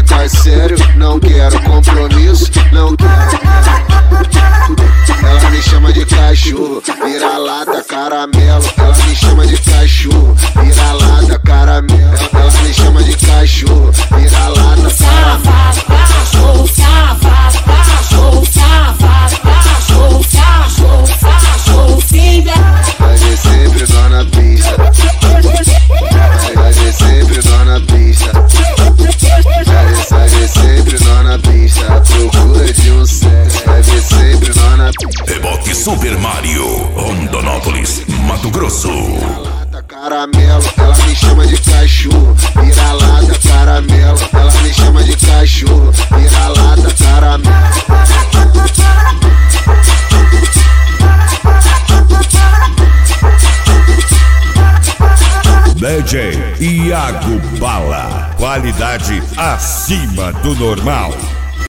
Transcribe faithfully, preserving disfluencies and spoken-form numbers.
ficar sério, não quero compromisso, não quero. Ela me chama de cachorro, vira-lata, caramelo. Ela me chama de cachorro, vira-lata, caramelo. Ela me chama de cachorro, vira-lata, safado, cachorro, safado, cachorro, safado, cachorro, cachorro, cachorro, filha. Vai ver sempre dona pista. Vai ver sempre dona pista. Vai ver sempre dona pista. A procura de um sexo. Vai ver sempre dona pista. Reboque Super Mario, Rondonópolis, Mato Grosso. Vira-lata, caramelo. Ela me chama de cachorro, vira-lata, caramelo. Ela me chama de cachorro, vira-lata, caramelo. D J Iago Bala, qualidade acima do normal.